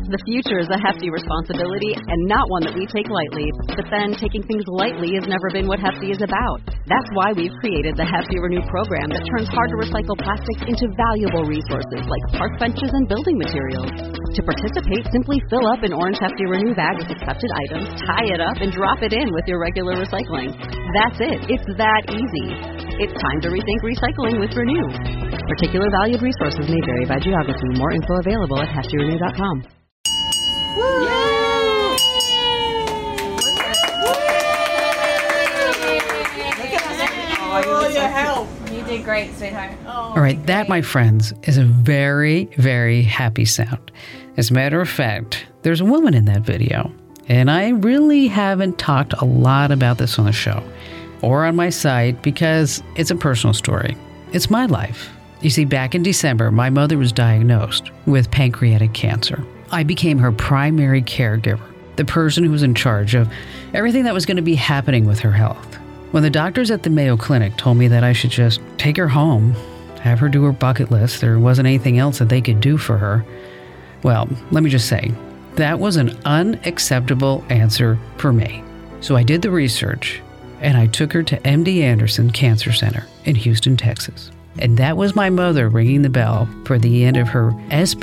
The future is a hefty responsibility and not one that we take lightly. But then taking things lightly has never been what Hefty is about. That's why we've created the Hefty Renew program that turns hard-to-recycle plastics into valuable resources like park benches and building materials. To participate, simply fill up an orange Hefty Renew bag with accepted items, tie it up, and drop it in with your regular recycling. That's it. It's that easy. It's time to rethink recycling with Renew. Particular valued resources may vary by geography. More info available at heftyrenew.com. Woo! Yay! Oh, your help. You did great, sweetheart. All right, that, my friends, is a very, very happy sound. As a matter of fact, there's a woman in that video, and I really haven't talked a lot about this on the show or on my site because it's a personal story. It's my life. You see, back in December, my mother was diagnosed with pancreatic cancer. I became her primary caregiver, the person who was in charge of everything that was going to be happening with her health. When the doctors at the Mayo Clinic told me that I should just take her home, have her do her bucket list, there wasn't anything else that they could do for her, well, let me just say, that was an unacceptable answer for me. So I did the research, and I took her to MD Anderson Cancer Center in Houston, Texas. And that was my mother ringing the bell for the end of her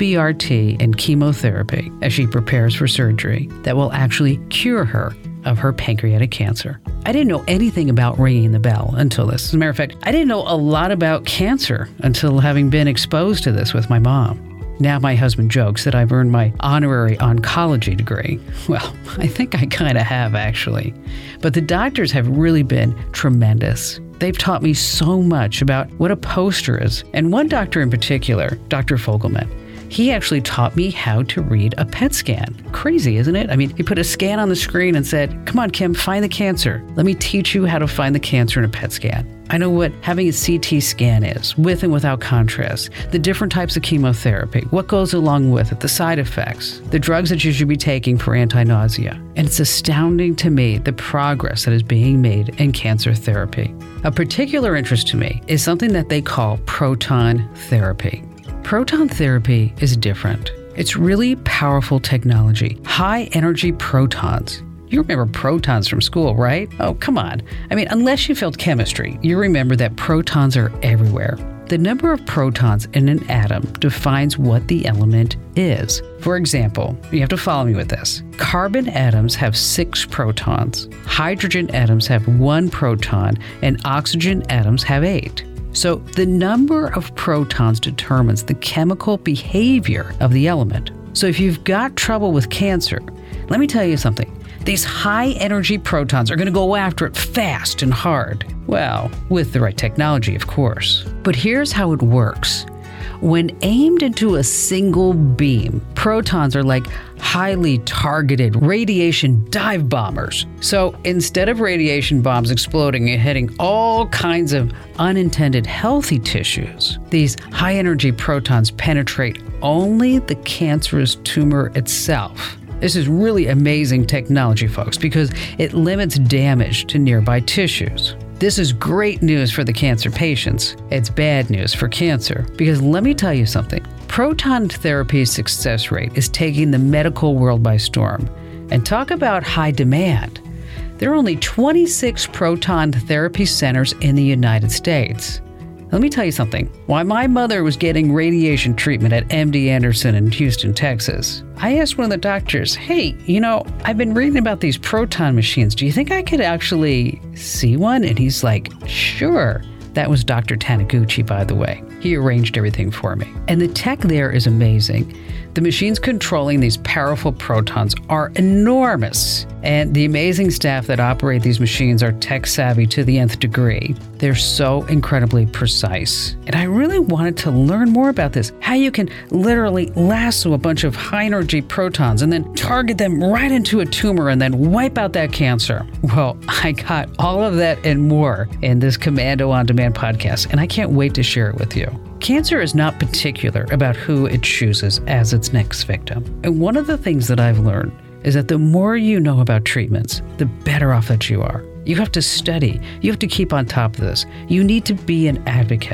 SBRT and chemotherapy as she prepares for surgery that will actually cure her of her pancreatic cancer. I didn't know anything about ringing the bell until this. As a matter of fact, I didn't know a lot about cancer until having been exposed to this with my mom. Now my husband jokes that I've earned my honorary oncology degree. Well, I think I kind of have, actually. But the doctors have really been tremendous. They've taught me so much about what a poster is. And one doctor in particular, Dr. Fogelman, he actually taught me how to read a PET scan. Crazy, isn't it? I mean, he put a scan on the screen and said, "Come on, Kim, find the cancer. Let me teach you how to find the cancer in a PET scan." I know what having a CT scan is, with and without contrast, the different types of chemotherapy, what goes along with it, the side effects, the drugs that you should be taking for anti-nausea. And it's astounding to me the progress that is being made in cancer therapy. A particular interest to me is something that they call proton therapy. Proton therapy is different. It's really powerful technology, high energy protons. You remember protons from school, right? Oh, come on. I mean, unless you failed chemistry, you remember that protons are everywhere. The number of protons in an atom defines what the element is. For example, you have to follow me with this. Carbon atoms have 6 protons, hydrogen atoms have 1 proton, and oxygen atoms have 8. So the number of protons determines the chemical behavior of the element. So if you've got trouble with cancer, let me tell you something. These high-energy protons are going to go after it fast and hard. Well, with the right technology, of course. But here's how it works. When aimed into a single beam, protons are like highly targeted radiation dive bombers. So instead of radiation bombs exploding and hitting all kinds of unintended healthy tissues, these high-energy protons penetrate only the cancerous tumor itself. This is really amazing technology, folks, because it limits damage to nearby tissues. This is great news for the cancer patients. It's bad news for cancer, because let me tell you something. Proton therapy's success rate is taking the medical world by storm. And talk about high demand. There are only 26 proton therapy centers in the United States. Let me tell you something. While my mother was getting radiation treatment at MD Anderson in Houston, Texas, I asked one of the doctors, "Hey, I've been reading about these proton machines. Do you think I could actually see one?" And he's like, "Sure." That was Dr. Taniguchi, by the way. He arranged everything for me. And the tech there is amazing. The machines controlling these powerful protons are enormous. And the amazing staff that operate these machines are tech savvy to the nth degree. They're so incredibly precise. And I really wanted to learn more about this. How you can literally lasso a bunch of high energy protons and then target them right into a tumor and then wipe out that cancer. Well, I got all of that and more in this Commando On Demand podcast, and I can't wait to share it with you. Cancer is not particular about who it chooses as its next victim. And one of the things that I've learned is that the more you know about treatments, the better off that you are. You have to study. You have to keep on top of this. You need to be an advocate.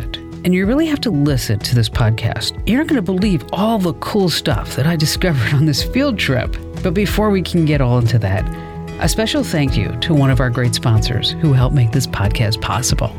and you really have to listen to this podcast. You're not going to believe all the cool stuff that I discovered on this field trip. But before we can get all into that, a special thank you to one of our great sponsors who helped make this podcast possible.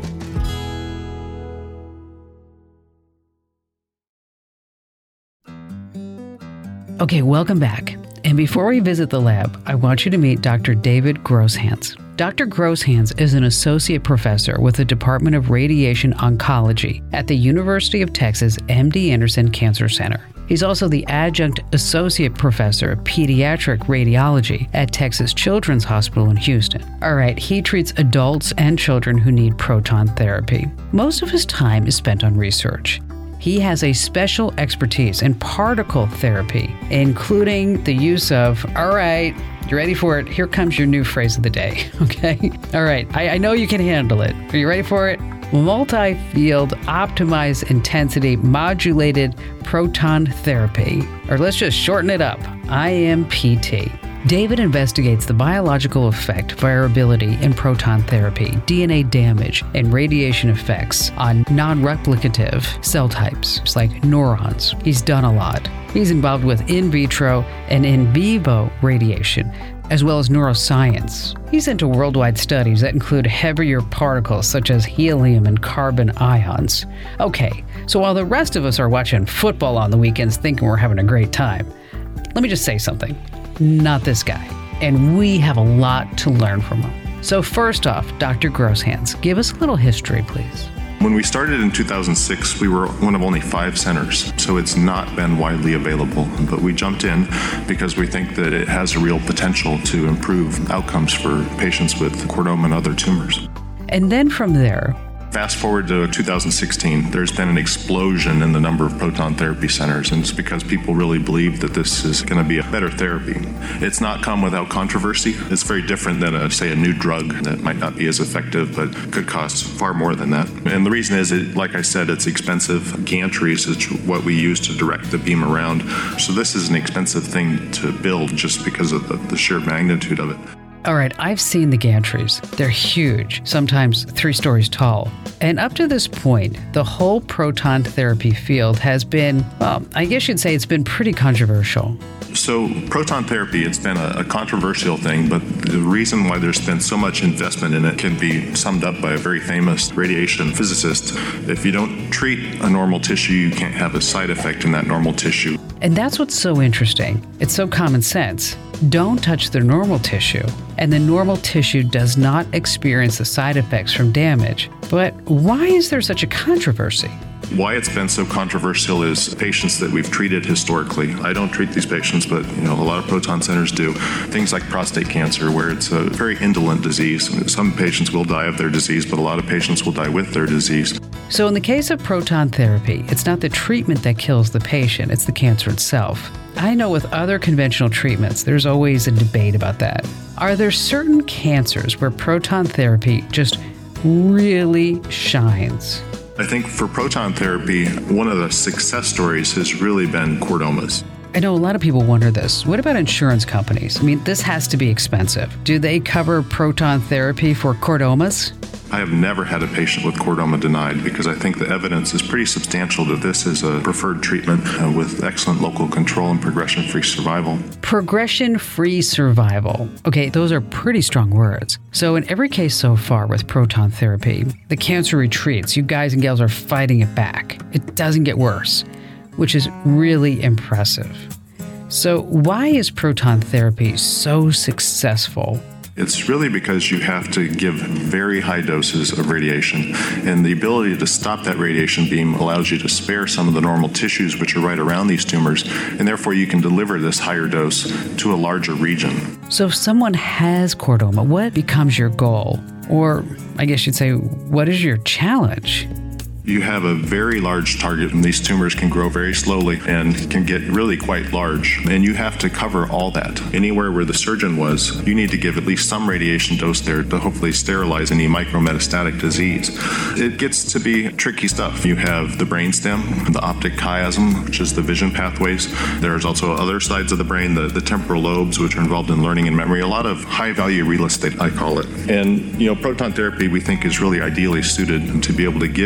Okay, welcome back. And before we visit the lab, I want you to meet Dr. David Grosshans. Dr. Grosshans is an associate professor with the Department of Radiation Oncology at the University of Texas MD Anderson Cancer Center. He's also the adjunct associate professor of pediatric radiology at Texas Children's Hospital in Houston. All right, he treats adults and children who need proton therapy. Most of his time is spent on research. He has a special expertise in particle therapy, including the use of, all right, you ready for it? Here comes your new phrase of the day, okay? All right, I know you can handle it. Are you ready for it? Multi-field optimized intensity modulated proton therapy, or let's just shorten it up, IMPT. David investigates the biological effect, variability in proton therapy, DNA damage, and radiation effects on non-replicative cell types like neurons. He's done a lot. He's involved with in vitro and in vivo radiation, as well as neuroscience. He's into worldwide studies that include heavier particles such as helium and carbon ions. Okay, so while the rest of us are watching football on the weekends thinking we're having a great time, let me just say something. Not this guy. And we have a lot to learn from him. So first off, Dr. Grosshans, give us a little history, please. When we started in 2006, we were one of only 5 centers, so it's not been widely available. But we jumped in because we think that it has a real potential to improve outcomes for patients with chordoma and other tumors. And then from there, fast forward to 2016, there's been an explosion in the number of proton therapy centers, and it's because people really believe that this is going to be a better therapy. It's not come without controversy. It's very different than, say, a new drug that might not be as effective, but could cost far more than that. And the reason is, like I said, it's expensive. Gantries is what we use to direct the beam around. So this is an expensive thing to build just because of the sheer magnitude of it. All right, I've seen the gantries. They're huge, sometimes 3 stories tall. And up to this point, the whole proton therapy field has been, well, I guess you'd say it's been pretty controversial. So proton therapy, it's been a controversial thing, but the reason why there's been so much investment in it can be summed up by a very famous radiation physicist. If you don't treat a normal tissue, you can't have a side effect in that normal tissue. And that's what's so interesting. It's so common sense. Don't touch the normal tissue, and the normal tissue does not experience the side effects from damage. But why is there such a controversy? Why it's been so controversial is patients that we've treated historically. I don't treat these patients, but a lot of proton centers do. Things like prostate cancer, where it's a very indolent disease. Some patients will die of their disease, but a lot of patients will die with their disease. So in the case of proton therapy, it's not the treatment that kills the patient, it's the cancer itself. I know with other conventional treatments, there's always a debate about that. Are there certain cancers where proton therapy just really shines? I think for proton therapy, one of the success stories has really been chordomas. I know a lot of people wonder this. What about insurance companies? I mean, this has to be expensive. Do they cover proton therapy for chordomas? I have never had a patient with chordoma denied because I think the evidence is pretty substantial that this is a preferred treatment with excellent local control and progression-free survival. Progression-free survival. Okay, those are pretty strong words. So in every case so far with proton therapy, the cancer retreats. You guys and gals are fighting it back. It doesn't get worse, which is really impressive. So why is proton therapy so successful? It's really because you have to give very high doses of radiation, and the ability to stop that radiation beam allows you to spare some of the normal tissues which are right around these tumors, and therefore you can deliver this higher dose to a larger region. So if someone has chordoma, what becomes your goal? Or I guess you'd say, what is your challenge? You have a very large target, and these tumors can grow very slowly and can get really quite large. And you have to cover all that. Anywhere where the surgeon was, you need to give at least some radiation dose there to hopefully sterilize any micrometastatic disease. It gets to be tricky stuff. You have the brainstem, the optic chiasm, which is the vision pathways. There's also other sides of the brain, the temporal lobes, which are involved in learning and memory. A lot of high-value real estate, I call it. And, proton therapy, we think, is really ideally suited to be able to give these very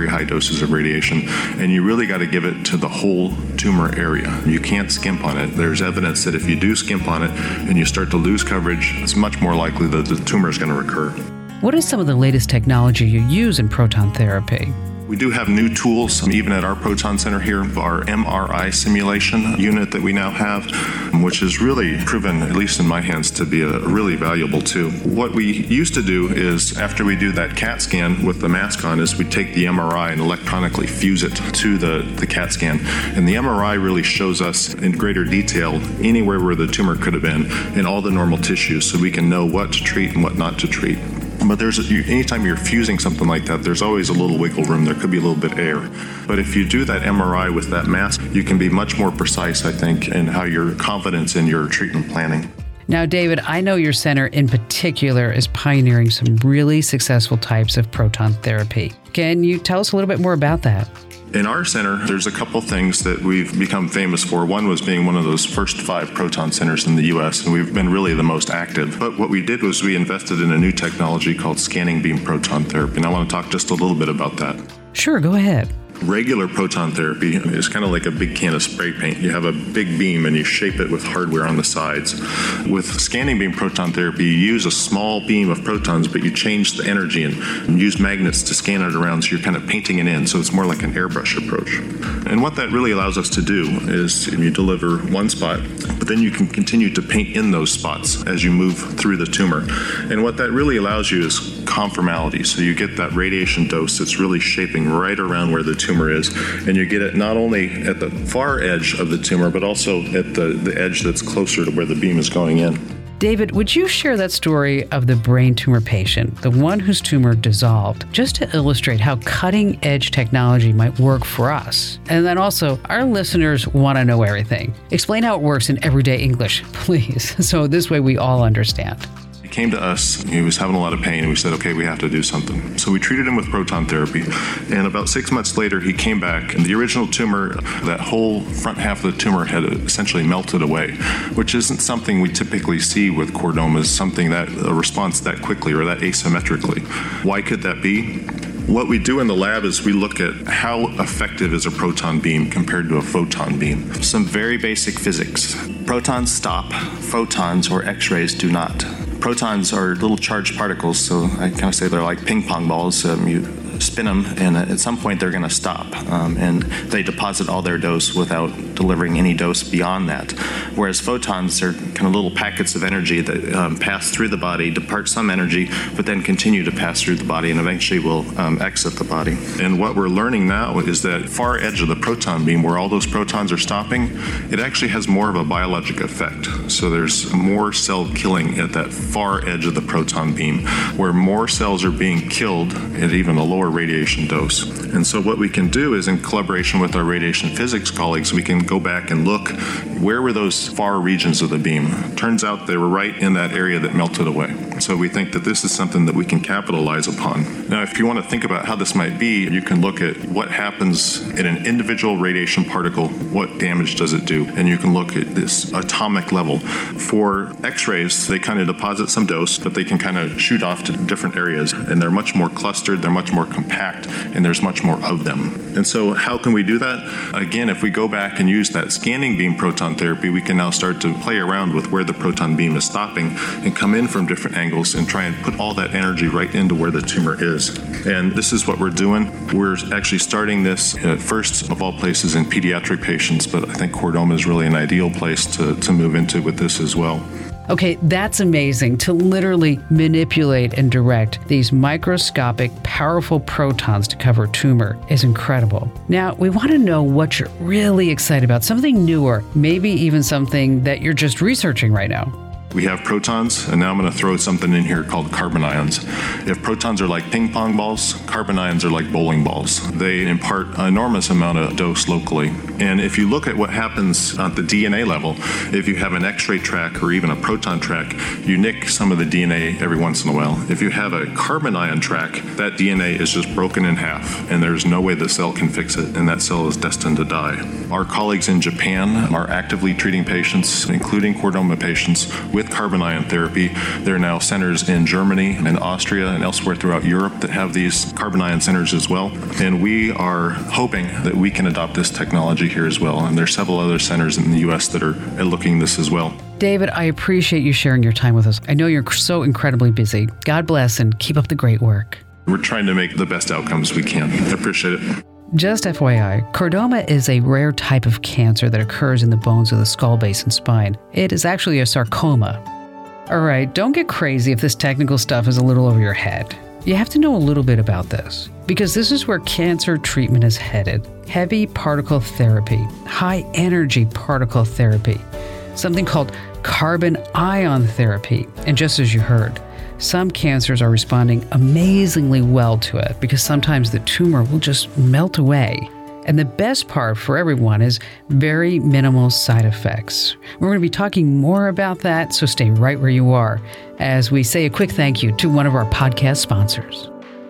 very high doses of radiation, and you really got to give it to the whole tumor area. You can't skimp on it. There's evidence that if you do skimp on it and you start to lose coverage, it's much more likely that the tumor is going to recur. What is some of the latest technology you use in proton therapy? We do have new tools, even at our proton center here, our MRI simulation unit that we now have, which has really proven, at least in my hands, to be a really valuable tool. What we used to do is, after we do that CAT scan with the mask on, is we take the MRI and electronically fuse it to the CAT scan. And the MRI really shows us in greater detail anywhere where the tumor could have been in all the normal tissues, so we can know what to treat and what not to treat. But anytime you're fusing something like that, there's always a little wiggle room. There could be a little bit of air. But if you do that MRI with that mask, you can be much more precise, I think, in how your confidence in your treatment planning. Now, David, I know your center in particular is pioneering some really successful types of proton therapy. Can you tell us a little bit more about that? In our center, there's a couple things that we've become famous for. One was being one of those first 5 proton centers in the U.S., and we've been really the most active. But what we did was we invested in a new technology called scanning beam proton therapy, and I want to talk just a little bit about that. Sure, go ahead. Regular proton therapy is kind of like a big can of spray paint. You have a big beam and you shape it with hardware on the sides. With scanning beam proton therapy, you use a small beam of protons, but you change the energy and use magnets to scan it around, so you're kind of painting it in. So it's more like an airbrush approach. And what that really allows us to do is you deliver one spot, but then you can continue to paint in those spots as you move through the tumor. And what that really allows you is conformality. So you get that radiation dose that's really shaping right around where the tumor is, and you get it not only at the far edge of the tumor, but also at the edge that's closer to where the beam is going in. David, would you share that story of the brain tumor patient, the one whose tumor dissolved, just to illustrate how cutting-edge technology might work for us? And then also, our listeners want to know everything. Explain how it works in everyday English, please, so this way we all understand. He came to us, he was having a lot of pain, and we said, okay, we have to do something. So we treated him with proton therapy, and about 6 months later, he came back, and the original tumor, that whole front half of the tumor had essentially melted away, which isn't something we typically see with chordomas, something that a response that quickly or that asymmetrically. Why could that be? What we do in the lab is we look at how effective is a proton beam compared to a photon beam. Some very basic physics. Protons stop, photons or X-rays do not. Protons are little charged particles, so I kind of say they're like ping pong balls. You spin them, and at some point they're going to stop, and they deposit all their dose without delivering any dose beyond that. Whereas photons are kind of little packets of energy that pass through the body, depart some energy, but then continue to pass through the body and eventually will exit the body. And what we're learning now is that far edge of the proton beam, where all those protons are stopping, it actually has more of a biologic effect. So there's more cell killing at that far edge of the proton beam, where more cells are being killed at even a lower radiation dose. And so what we can do is, in collaboration with our radiation physics colleagues, we can go back and look, where were those far regions of the beam? Turns out they were right in that area that melted away. So we think that this is something that we can capitalize upon. Now, if you want to think about how this might be, you can look at what happens in an individual radiation particle, what damage does it do? And you can look at this atomic level. For X-rays, they kind of deposit some dose, but they can kind of shoot off to different areas, and they're much more clustered, they're much more compact, and there's much more of them. And so how can we do that? Again, if we go back and use that scanning beam proton therapy, we can now start to play around with where the proton beam is stopping and come in from different angles and try and put all that energy right into where the tumor is. And this is what we're doing. We're actually starting this at first of all places in pediatric patients, but I think chordoma is really an ideal place to move into with this as well. Okay, that's amazing. To literally manipulate and direct these microscopic, powerful protons to cover a tumor is incredible. Now, we want to know what you're really excited about, something newer, maybe even something that you're just researching right now. We have protons, and now I'm going to throw something in here called carbon ions. If protons are like ping pong balls, carbon ions are like bowling balls. They impart an enormous amount of dose locally. And if you look at what happens at the DNA level, if you have an X-ray track or even a proton track, you nick some of the DNA every once in a while. If you have a carbon ion track, that DNA is just broken in half, and there's no way the cell can fix it, and that cell is destined to die. Our colleagues in Japan are actively treating patients, including chordoma patients, with with carbon ion therapy. There are now centers in Germany and Austria and elsewhere throughout Europe that have these carbon ion centers as well. And we are hoping that we can adopt this technology here as well. And there's several other centers in the U.S. that are looking this as well. David, I appreciate you sharing your time with us. I know you're so incredibly busy. God bless and keep up the great work. We're trying to make the best outcomes we can. I appreciate it. Just FYI, chordoma is a rare type of cancer that occurs in the bones of the skull base and spine. It is actually a sarcoma. All right, don't get crazy if this technical stuff is a little over your head. You have to know a little bit about this, because this is where cancer treatment is headed. Heavy particle therapy, high energy particle therapy, something called carbon ion therapy. And just as you heard, some cancers are responding amazingly well to it because sometimes the tumor will just melt away. And the best part for everyone is very minimal side effects. We're going to be talking more about that, so stay right where you are as we say a quick thank you to one of our podcast sponsors.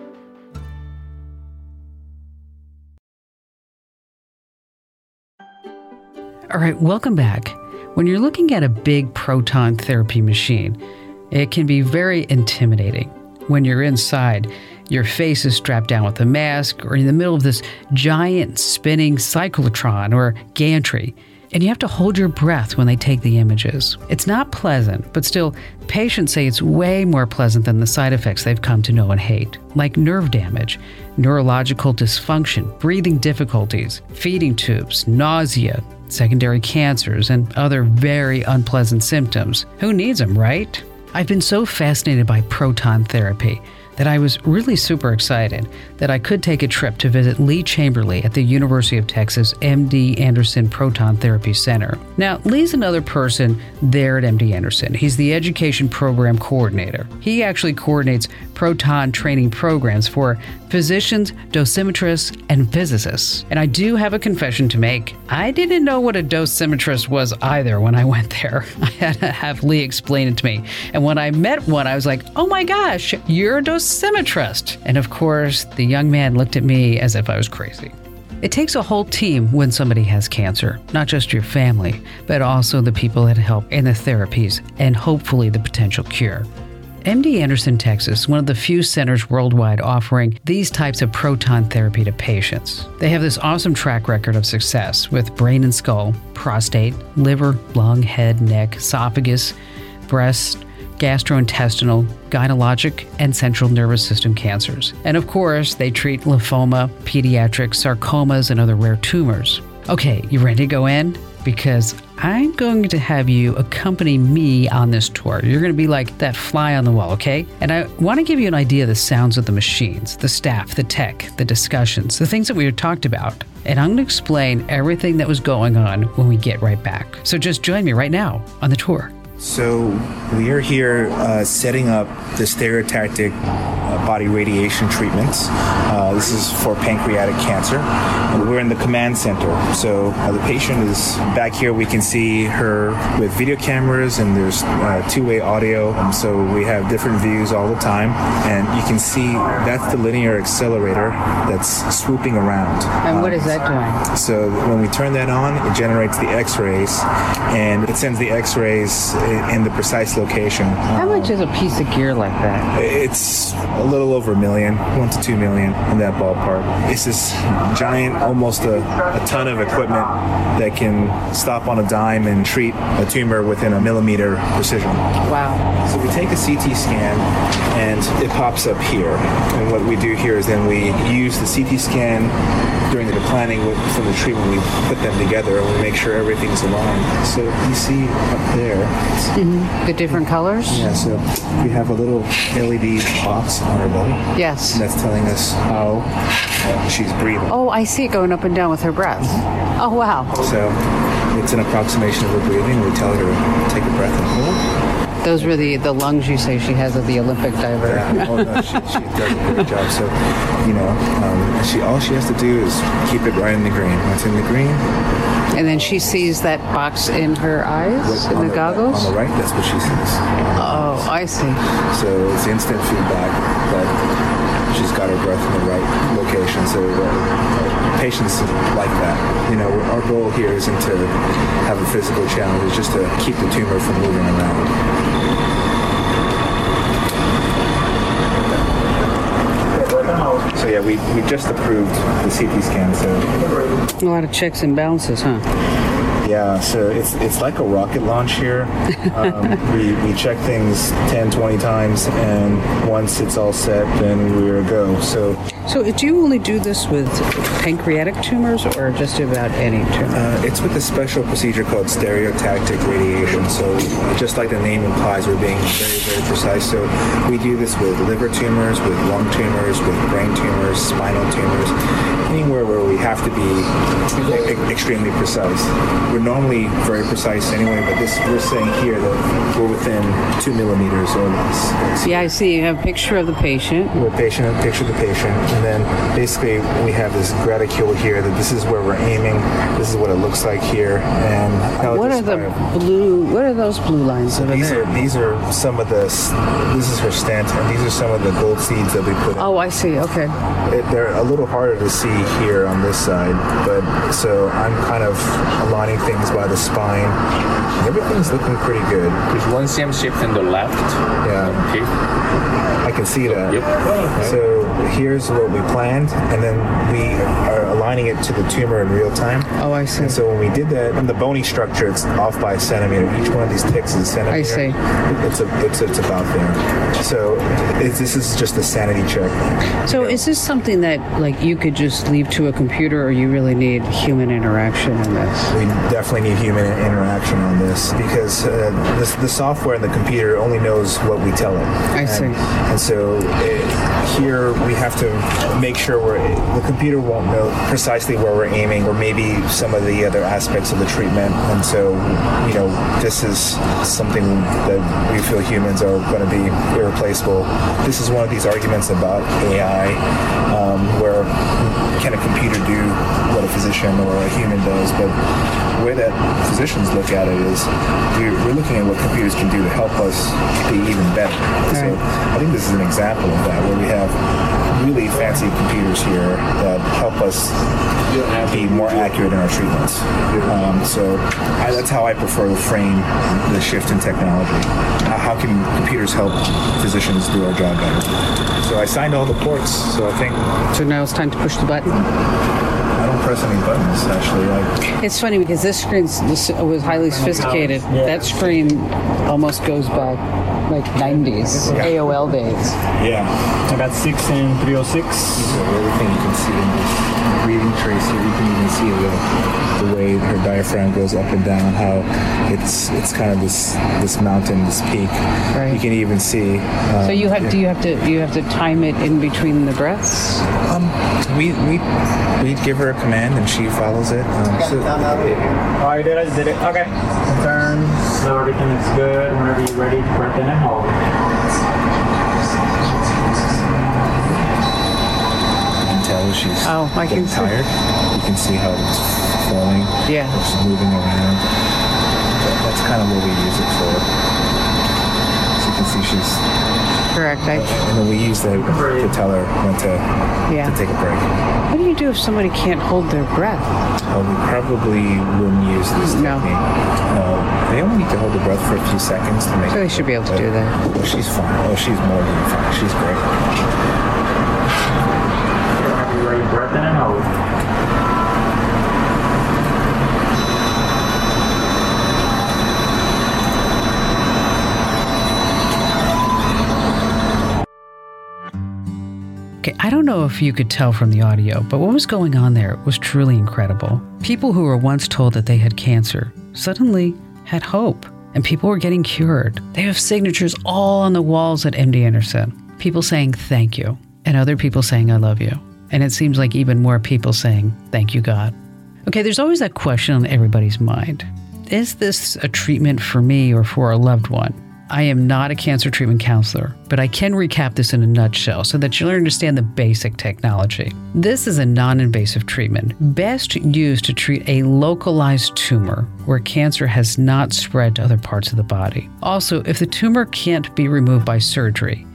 All right, welcome back. When you're looking at a big proton therapy machine, it can be very intimidating. When you're inside, your face is strapped down with a mask or in the middle of this giant spinning cyclotron or gantry, and you have to hold your breath when they take the images. It's not pleasant, but still, patients say it's way more pleasant than the side effects they've come to know and hate, like nerve damage, neurological dysfunction, breathing difficulties, feeding tubes, nausea, secondary cancers, and other very unpleasant symptoms. Who needs them, right? I've been so fascinated by proton therapy that I was really super excited that I could take a trip to visit Lee Chamberlain at the University of Texas MD Anderson Proton Therapy Center. Now, Lee's another person there at MD Anderson. He's the Education Program Coordinator. He actually coordinates proton training programs for physicians, dosimetrists, and physicists. And I do have a confession to make. I didn't know what a dosimetrist was either when I went there. I had to have Lee explain it to me. And when I met one, I was like, oh my gosh, you're a dosimetrist. And of course, the young man looked at me as if I was crazy. It takes a whole team when somebody has cancer, not just your family, but also the people that help in the therapies and hopefully the potential cure. MD Anderson, Texas, is one of the few centers worldwide offering these types of proton therapy to patients. They have this awesome track record of success with brain and skull, prostate, liver, lung, head, neck, esophagus, breast, gastrointestinal, gynecologic, and central nervous system cancers. And of course, they treat lymphoma, pediatric sarcomas, and other rare tumors. Okay, you ready to go in? Because I'm going to have you accompany me on this tour. You're going to be like that fly on the wall, okay? And I want to give you an idea of the sounds of the machines, the staff, the tech, the discussions, the things that we talked about. And I'm going to explain everything that was going on when we get right back. So just join me right now on the tour. So we are here setting up the stereotactic body radiation treatments. This is for pancreatic cancer. And we're in the command center. So the patient is back here. We can see her with video cameras, and there's two-way audio. So we have different views all the time. And you can see that's the linear accelerator that's swooping around. And what is that doing? So when we turn that on, it generates the X-rays, and it sends the X-rays in the precise location. How much is a piece of gear like that? It's a little over $1 million, $1 to $2 million in that ballpark. It's this giant, almost a ton of equipment that can stop on a dime and treat a tumor within a millimeter precision. Wow. So we take a CT scan and it pops up here. And what we do here is then we use the CT scan during the planning for the treatment. We put them together and we make sure everything's aligned. So you see up there, the different colors? Yeah, so we have a little LED box on her belly. Yes. And that's telling us how she's breathing. Oh, I see it going up and down with her breath. Oh, wow. So it's an approximation of her breathing. We tell her to take a breath and hold. Those were the lungs you say she has of the Olympic diver. Yeah. Oh, no, she does a great job. So, all she has to do is keep it right in the green. Once in the green. And then she sees that box in her eyes, in the goggles? On the right, that's what she sees. Oh, I see. So it's instant feedback that she's got her breath in the right location. So patients like that. You know, our goal here isn't to have a physical challenge, it's just to keep the tumor from moving around. So yeah, we just approved the CT scan. So a lot of checks and balances, huh? Yeah, so it's like a rocket launch here. We check things 10, 20 times, and once it's all set, then we're a go. So do you only do this with pancreatic tumors or just about any tumor? it's with a special procedure called stereotactic radiation. So just like the name implies, we're being very, very precise. So we do this with liver tumors, with lung tumors, with brain tumors, spinal tumors, anywhere where we have to be extremely precise. We're normally very precise anyway, but we're saying here that we're within 2 millimeters or less. Yeah, I see. You have a picture of the patient. We're a picture of the patient, and then basically we have this graticule here that this is where we're aiming. This is what it looks like here. And what are those blue lines over there? These are some of this is her stent, and these are some of the gold seeds that we put in. Oh, I see. Okay. They're a little harder to see here on this side, but so I'm kind of aligning things by the spine. Everything's looking pretty good. There's one same shift in the left. Yeah. Okay. I can see that. Yep. So here's what we planned, and then we are aligning it to the tumor in real time. Oh, I see. And so when we did that, on the bony structure, it's off by a centimeter. Each one of these ticks is a centimeter. I see. It's about there. So this is just a sanity check. So is this something that like you could just leave to a computer, or you really need human interaction in this? We definitely need human interaction on this because the software in the computer only knows what we tell it. I see. And so here we have to make sure the computer won't know precisely where we're aiming, or maybe some of the other aspects of the treatment. And so, you know, this is something that we feel humans are going to be irreplaceable. This is one of these arguments about AI, where can a computer do what a physician or a human does? But the way that physicians look at it is we're looking at what computers can do to help us be even better. Right. So I think this is an example of that, where we have really fancy computers here that help us be more accurate in our treatments. That's how I prefer to frame the shift in technology. How can computers help physicians do our job better? So I signed all the ports, so I think... So now it's time to push the button? I don't press any buttons, actually. It's funny because this screen was highly sophisticated. That screen almost goes back like 90s, AOL days. Yeah. I got 6 and 306. So everything you can see in this breathing trace here, you can even see the way her diaphragm goes up and down, how it's kind of this mountain, this peak. Right. You can even see. So you have to time it in between the breaths? We give her a command and she follows it. I did it. Okay. Turn. So everything is good. Whenever you're ready, breath in and hold. You can tell she's getting tired. You can see how it's falling. Yeah. It's moving around. That's kind of what we use it for. So you can see she's... Correct. And then we use that to tell her when to take a break. What do you do if somebody can't hold their breath? We probably wouldn't use this technique. They only need to hold the breath for a few seconds to make. So they should be able to do that. Well, she's fine. Oh, she's more than fine. She's great. Are you ready? Breath in and hold. Okay, I don't know if you could tell from the audio, but what was going on there was truly incredible. People who were once told that they had cancer suddenly had hope, and people were getting cured. They have signatures all on the walls at MD Anderson. People saying thank you, and other people saying I love you. And it seems like even more people saying thank you, God. Okay, there's always that question on everybody's mind. Is this a treatment for me or for a loved one? I am not a cancer treatment counselor, but I can recap this in a nutshell so that you'll understand the basic technology. This is a non-invasive treatment, best used to treat a localized tumor where cancer has not spread to other parts of the body. Also, if the tumor can't be removed by surgery,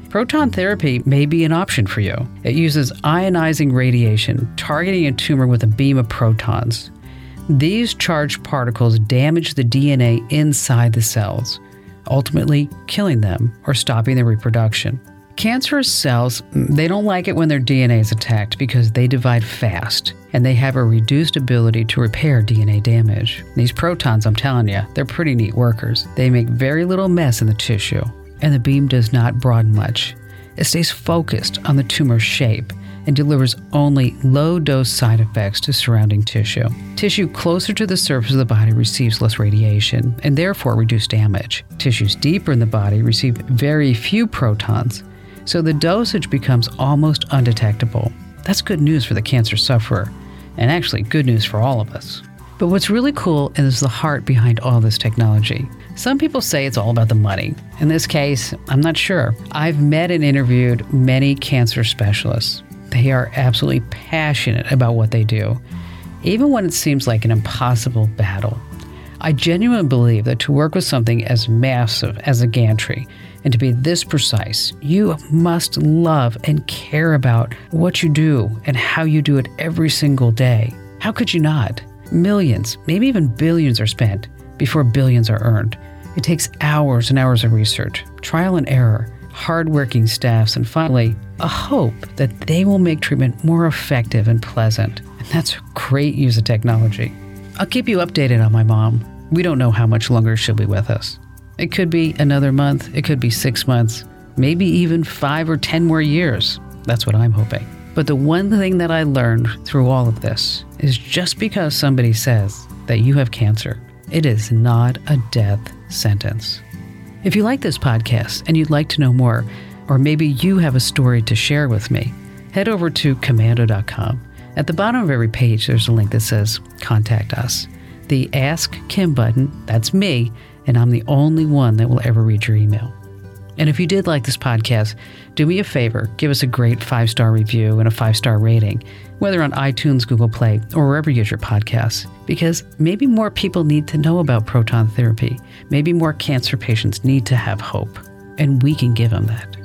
Proton therapy may be an option for you. It uses ionizing radiation, targeting a tumor with a beam of protons. These charged particles damage the DNA inside the cells, ultimately killing them or stopping their reproduction. Cancerous cells, they don't like it when their DNA is attacked because they divide fast and they have a reduced ability to repair DNA damage. These protons, I'm telling you, they're pretty neat workers. They make very little mess in the tissue, and the beam does not broaden much. It stays focused on the tumor shape and delivers only low-dose side effects to surrounding tissue. Tissue closer to the surface of the body receives less radiation and therefore reduced damage. Tissues deeper in the body receive very few protons, so the dosage becomes almost undetectable. That's good news for the cancer sufferer, and actually good news for all of us. But what's really cool is the heart behind all this technology. Some people say it's all about the money. In this case, I'm not sure. I've met and interviewed many cancer specialists. They are absolutely passionate about what they do, even when it seems like an impossible battle. I genuinely believe that to work with something as massive as a gantry and to be this precise, you must love and care about what you do and how you do it every single day. How could you not? Millions, maybe even billions are spent before billions are earned. It takes hours and hours of research, trial and error, hardworking staffs, and finally, a hope that they will make treatment more effective and pleasant. And that's a great use of technology. I'll keep you updated on my mom. We don't know how much longer she'll be with us. It could be another month, it could be 6 months, maybe even 5 or 10 more years. That's what I'm hoping. But the one thing that I learned through all of this is just because somebody says that you have cancer, it is not a death sentence. If you like this podcast and you'd like to know more, or maybe you have a story to share with me, head over to Komando.com. At the bottom of every page, there's a link that says Contact Us. The Ask Kim button, that's me, and I'm the only one that will ever read your email. And if you did like this podcast, do me a favor, give us a great 5-star review and a 5-star rating, whether on iTunes, Google Play, or wherever you get your podcasts, because maybe more people need to know about proton therapy. Maybe more cancer patients need to have hope, and we can give them that.